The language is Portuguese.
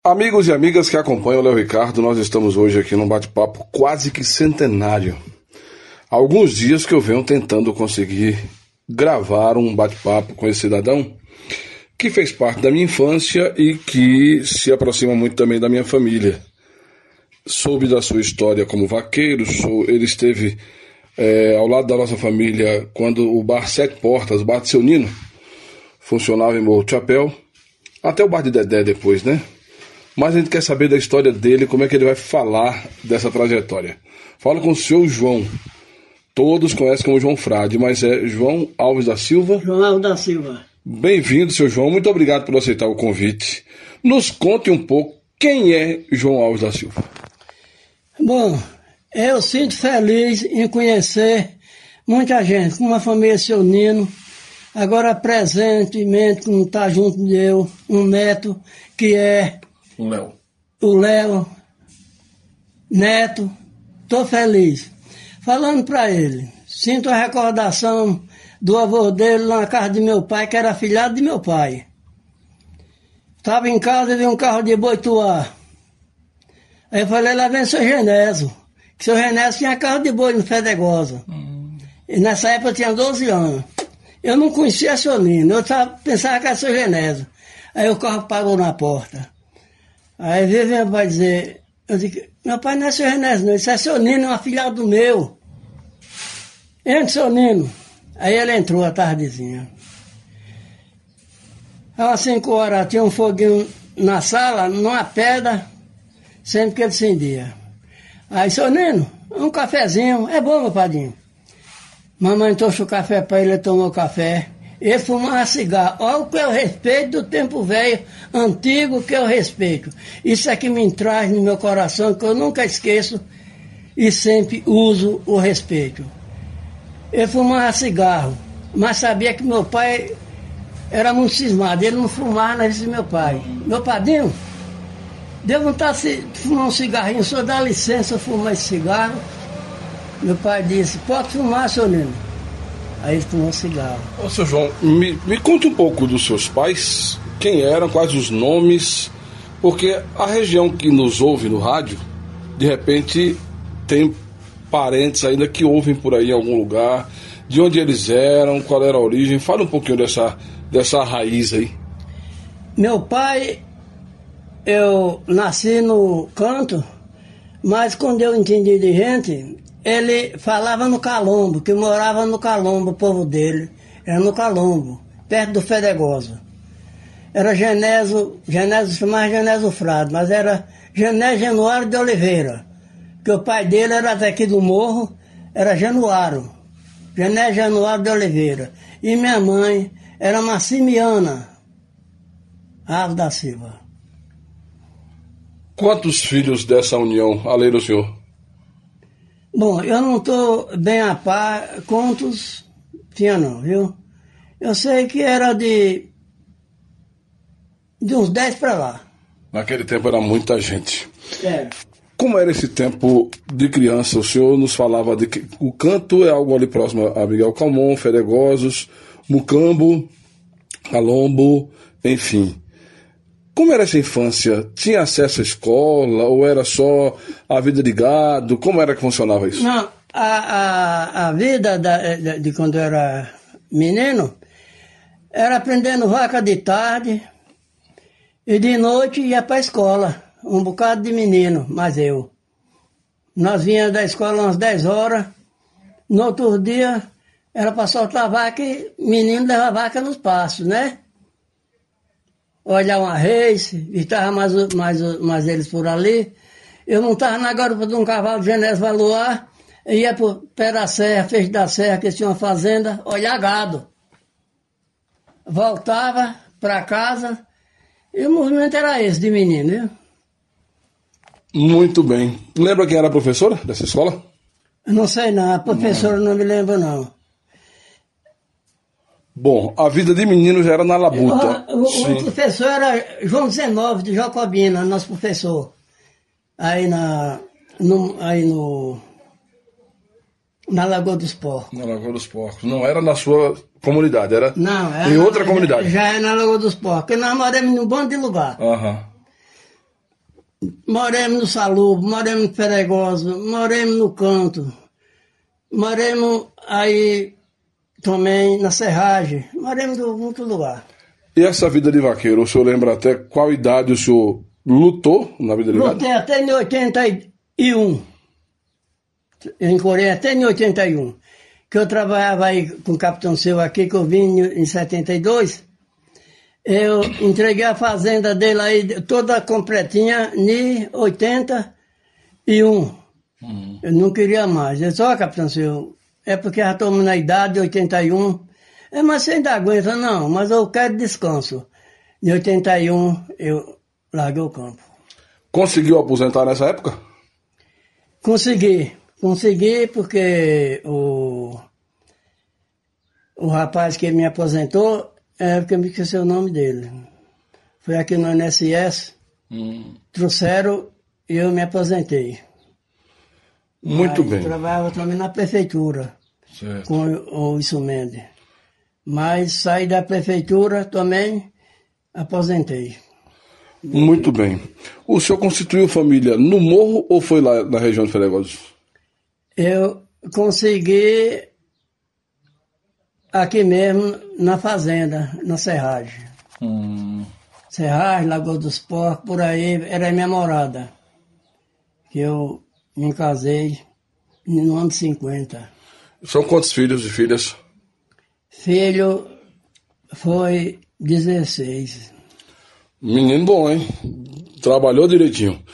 Amigos e amigas que acompanham o Léo Ricardo, nós estamos hoje aqui num bate-papo quase que centenário. Há alguns dias que eu venho tentando conseguir gravar um bate-papo com esse cidadão que fez parte da minha infância e que se aproxima muito também da minha família. Soube da sua história como vaqueiro, ele esteve ao lado da nossa família quando o bar Sete Portas, o bar de Seu Nino, funcionava em Morro do Chapéu, até o bar de Dedé depois, né? Mas a gente quer saber da história dele, como é que ele vai falar dessa trajetória. Fala com o senhor João. Todos conhecem como João Frade, mas é João Alves da Silva? João Alves da Silva. Bem-vindo, senhor João. Muito obrigado por aceitar o convite. Nos conte um pouco quem é João Alves da Silva. Bom, eu sinto feliz em conhecer muita gente, como a família Seu Nino. Agora, presentemente, como está junto de eu, um neto que é... O Léo, neto, estou feliz. Falando para ele, sinto a recordação do avô dele lá na casa de meu pai, que era afilhado de meu pai. Estava em casa e vi um carro de boituá. Aí eu falei, lá vem o seu Genésio. Que o seu Genésio tinha carro de boi no Fedegosa. E nessa época eu tinha 12 anos. Eu não conhecia Seu Nino, eu pensava que era o seu Genésio. Aí o carro parou na porta. Aí veio meu pai dizer, eu digo, meu pai não é seu Genésio, não, isso é Seu Nino, é um afilhado meu. Entra, Seu Nino. Aí ele entrou à tardezinha. Às 5 horas tinha um foguinho na sala, numa pedra, sempre que ele acendia. Aí, Seu Nino, um cafezinho, é bom, meu padrinho. Mamãe trouxe o café para ele, ele tomou café. Ele fumava cigarro. Olha o que eu respeito do tempo velho, antigo que eu respeito. Isso é que me traz no meu coração, que eu nunca esqueço e sempre uso o respeito. Ele fumava cigarro, mas sabia que meu pai era muito cismado. Ele não fumava na vez do meu pai. Meu padrinho, deu vontade de fumar um cigarrinho, só dá licença eu fumar esse cigarro. Meu pai disse, pode fumar, Seu Nino. Aí ele tomou cigarro. Ô, seu João, me conte um pouco dos seus pais, quem eram, quais os nomes, porque a região que nos ouve no rádio, de repente tem parentes ainda que ouvem por aí em algum lugar, de onde eles eram, qual era a origem. Fala um pouquinho dessa raiz aí. Meu pai, eu nasci no canto, mas quando eu entendi de gente... Ele falava no Calombo, que morava no Calombo, o povo dele. Era no Calombo, perto do Fedegosa. Era Genésio chamava Genésio Frade, mas era Genésio Januário de Oliveira. Que o pai dele era daqui do morro, era Genésio Januário de Oliveira. E minha mãe era Maximiana Alves da Silva. Quantos filhos dessa união, além do senhor? Bom, eu não estou bem a par quantos tinha não, viu? Eu sei que era de uns 10 para lá. Naquele tempo era muita gente. É. Como era esse tempo de criança? O senhor nos falava de que o canto é algo ali próximo a Miguel Calmon, Fedegosos, Mucambo, Calombo, enfim. Como era essa infância? Tinha acesso à escola ou era só a vida de gado? Como era que funcionava isso? Não, a vida de quando eu era menino era aprendendo vaca de tarde e de noite ia para a escola. Um bocado de menino, mas eu. Nós vinhamos da escola umas 10 horas, no outro dia era para soltar a vaca e menino leva a vaca nos pastos, né? Olhar uma reis, estava mais eles por ali. Eu montava na garupa de um cavalo de Genésio Valuar, ia por pé da serra, feixe da serra, que tinha uma fazenda, olhar gado. Voltava para casa e o movimento era esse, de menino, viu? Muito bem. Lembra quem era a professora dessa escola? Não sei não, a professora não me lembro não. Bom, a vida de menino já era na labuta. O professor era João 19 de Jacobina, nosso professor. Aí na Lagoa dos Porcos. Na Lagoa dos Porcos. Não era na sua comunidade, era não, em outra comunidade. Já é na Lagoa dos Porcos, porque nós moramos num bando de lugar. Aham. moremos no Salubo, moremos no Peregoso, moremos no Canto, moremos aí também na Serragem, moremos em muito lugar. E essa vida de vaqueiro, o senhor lembra até qual idade o senhor lutou na vida de gado? Lutei até em 81. Eu encorei até em 81. Que eu trabalhava aí com o Capitão Seu aqui, que eu vim em 72. Eu entreguei a fazenda dele aí, toda completinha, em 81. Eu não queria mais. Eu disse, ó, Capitão Seu, é porque já estamos na idade de 81. Mas você ainda aguenta? Não, mas eu quero descanso. Em 81, eu larguei o campo. Conseguiu aposentar nessa época? Consegui porque o rapaz que me aposentou, porque eu me esqueci o nome dele. Foi aqui no INSS, trouxeram e eu me aposentei. Muito Mas bem. Eu trabalhava também na prefeitura, Certo. com o Isso Mendes. Mas saí da prefeitura também, aposentei. Muito bem. O senhor constituiu família no Morro ou foi lá na região de Feregosos? Eu consegui aqui mesmo, na fazenda, na Serragem. Serragem, Lagoa dos Porcos, por aí, era a minha morada. Que eu me casei no ano 50. São quantos filhos e filhas? Filho foi 16. Menino bom, hein? Trabalhou direitinho.